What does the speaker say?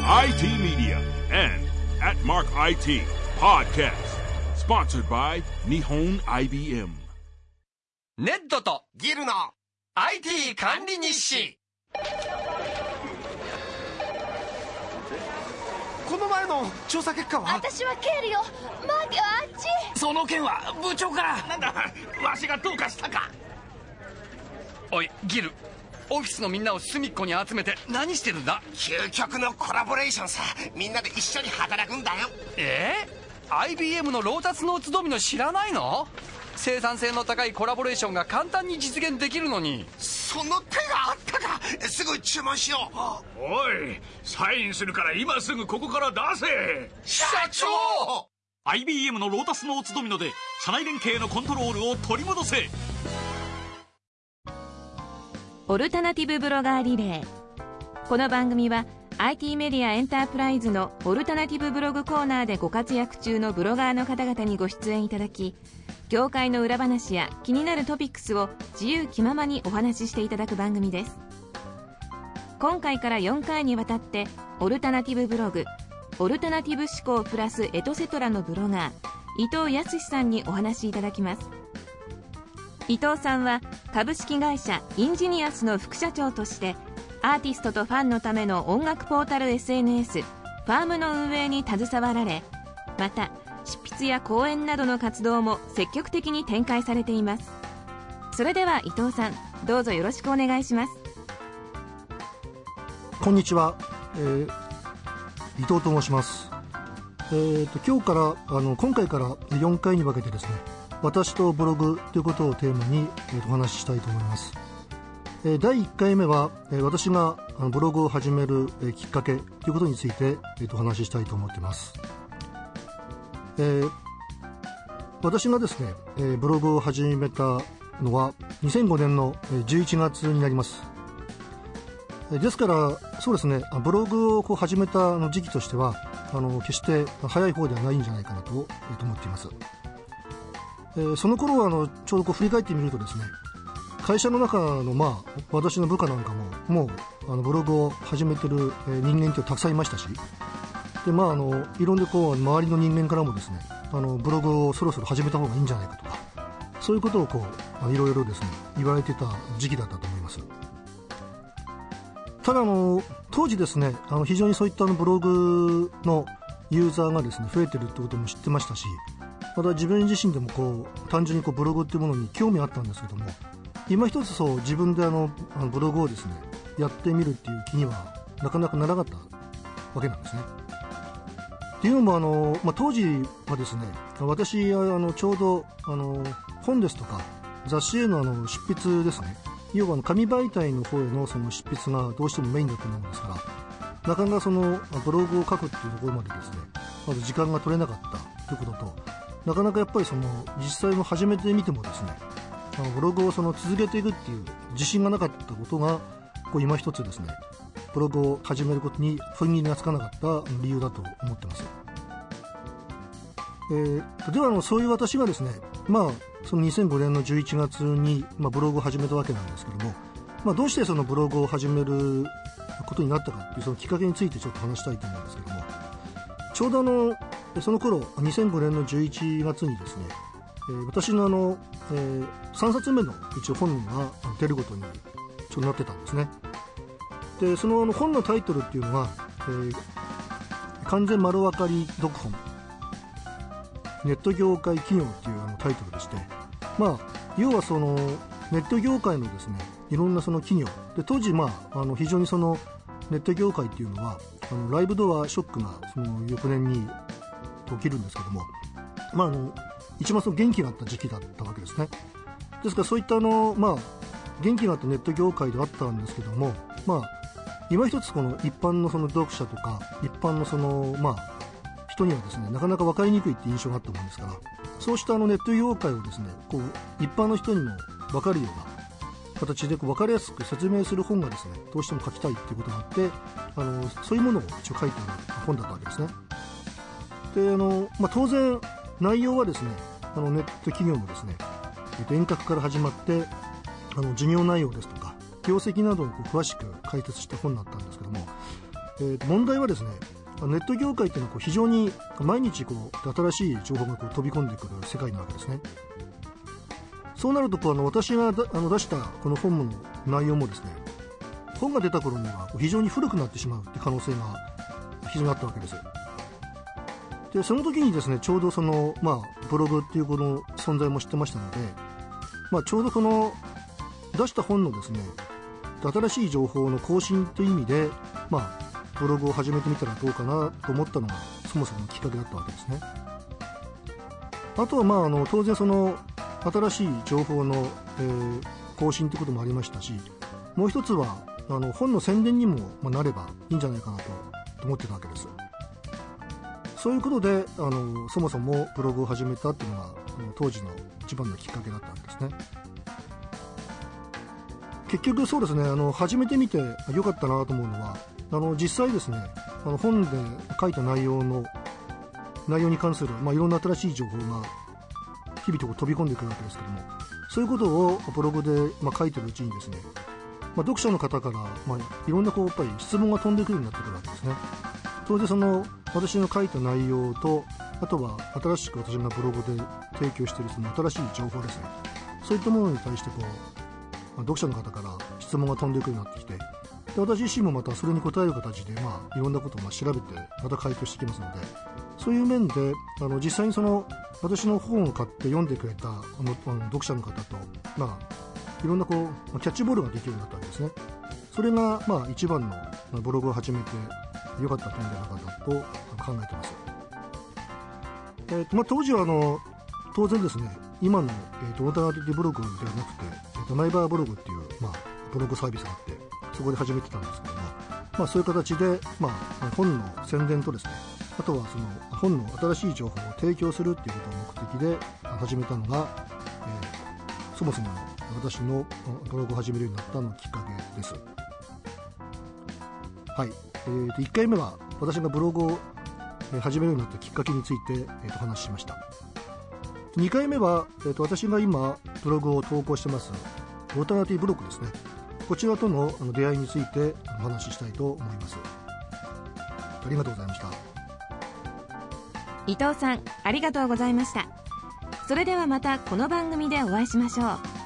IT Media and at Mark IT Podcast. Sponsored by Nihon IBM. ネットとギルの IT 管理日誌。 この前の調査結果は？ 私はケールよ。マーティはあっち。 その件は部長から。 なんだ、わしがどうかしたか？ おいギル、オフィスのみんなを隅っこに集めて何してるんだ？ 究極のコラボレーションさ。みんなで一緒に働くんだよ。 IBM のロータスノーツドミノ知らないの？生産性の高いコラボレーションが簡単に実現できるのに。 その手があったか。すぐ注文しよう。 おい、サインするから今すぐここから出せ。 社長！ IBM のロータスノーツドミノで社内連携のコントロールを取り戻せ。 オルタナティブブロガーリレー。この番組は IT メディアエンタープライズのオルタナティブブログコーナーでご活躍中のブロガーの方々にご出演いただき、業界の裏話や気になるトピックスを自由気ままにお話ししていただく番組です。今回から4回にわたってオルタナティブブログ、オルタナティブ思考プラスエトセトラのブロガー伊藤康さんにお話しいただきます。伊藤さんは株式会社インジニアスの副社長としてアーティストとファンのための音楽ポータル SNS ファームの運営に携わられ、また執筆や講演などの活動も積極的に展開されています。それでは伊藤さん、どうぞよろしくお願いします。 こんにちは、伊藤と申します。今回から4回に分けてですね、私とブログということをテーマに、お話ししたいと思います。第1回目は、私がブログを始める、きっかけということについて、お話ししたいと思っています。私がですね、ブログを始めたのは2005年の11月になります。ですからそうですね、ブログを始めた時期としては決して早い方ではないんじゃないかなと思っています。その頃はちょうど振り返ってみるとですね、会社の中の私の部下なんかももうブログを始めてる人間ってたくさんいましたし、でいろんな周りの人間からもですね、ブログをそろそろ始めた方がいいんじゃないかとか、そういうことをいろいろですね言われてた時期だったと思います。ただ当時ですね、非常にそういったブログのユーザーがですね増えてるってことも知ってましたし、また自分自身でも単純にブログっていうものに興味あったんですけども、今一つ自分でブログをですねやってみるっていう気にはなかなかならなかったわけなんですね。っていうのも当時はですね、私ちょうど本ですとか雑誌への執筆ですね、要は紙媒体の方へのその執筆がどうしてもメインだと思うんですから、なかなかブログを書くっていうところまでですねまず時間が取れなかったということと、なかなかやっぱり実際の始めてみてもですね、ブログを続けていくっていう自信がなかったことが今一つですねブログを始めることに踏ん切りがつかなかった理由だと思ってます。ではそういう私がですね、その2005年の11月に、ブログを始めたわけなんですけども、どうしてそのブログを始めることになったかっていうそのきっかけについてちょっと話したいと思うんですけども、ちょうどその頃2005年の11月にですね、私の3冊目の一応本が出ることになってたんですね。でその本のタイトルっていうのは、完全丸分かり読本ネット業界企業っていうタイトルでして、要はネット業界のですねいろんな企業で、当時非常にネット業界っていうのはライブドアショックが翌年に起きるんですけども、一番元気があった時期だったわけですね。ですからそういった元気があったネット業界であったんですけども、今一つ一般の読者とか一般の人にはですねなかなか分かりにくいって印象があったもんですから、そうしたネット業界をですね一般の人にも分かるような形で分かりやすく説明する本がですねどうしても書きたいっていうことがあって、そういうものを一応書いてある本だったわけですね。で当然内容はですねネット企業のですね遠隔から始まって事業内容ですとか業績などを詳しく解説した本だったんですけども、 問題はですね、ネット業界っていうのは非常に毎日新しい情報が飛び込んでくる世界なわけですね。そうなると私が出したこの本の内容もですね、本が出た頃には非常に古くなってしまうって可能性が非常にあったわけです。でその時にですね、ちょうどブログっていうこの存在も知ってましたので、ちょうどこの出した本のですね、新しい情報の更新という意味で、ブログを始めてみたらどうかなと思ったのがそもそものきっかけだったわけですね。あとは当然新しい情報の、更新ということもありましたし、もう一つは本の宣伝にもなればいいんじゃないかなと思ってたわけです。そういうことでそもそもブログを始めたっていうのが当時の一番のきっかけだったわけですね。結局そうですね、始めてみてよかったなと思うのは、実際ですね、本で書いた内容に関する、いろんな新しい情報が日々飛び込んでくるわけですけども、そういうことをブログで書いてるうちにですね、読者の方からいろんなやっぱり質問が飛んでくるようになってくるわけですね。当然私の書いた内容と、あとは新しく私がブログで提供している新しい情報ですね、そういったものに対して読者の方から質問が飛んでくるようになってきて、で私自身もまたそれに答える形で、いろんなことを調べてまた回答してきますので、そういう面で実際に私の本を買って読んでくれた読者の方と、いろんなキャッチボールができるようになったわけですね。それが一番のブログを始めて良かった点じゃなかったと考えています。当時は当然ですね、今の、オルタナティブブログではなくて、ナイバーブログっていう、ブログサービスがあって、そこで始めてたんですけども、そういう形で、本の宣伝とですね、あとは本の新しい情報を提供するっていうことを目的で始めたのが、そもそもの私のブログを始めるようになったのきっかけです。はい、1回目は私がブログを始めるようになったきっかけについて、お話ししました。2回目は、私が今ブログを投稿してますオルタナティブブログですね、こちらとの出会いについてお話ししたいと思います。ありがとうございました。 伊藤さん、ありがとうございました。それではまたこの番組でお会いしましょう。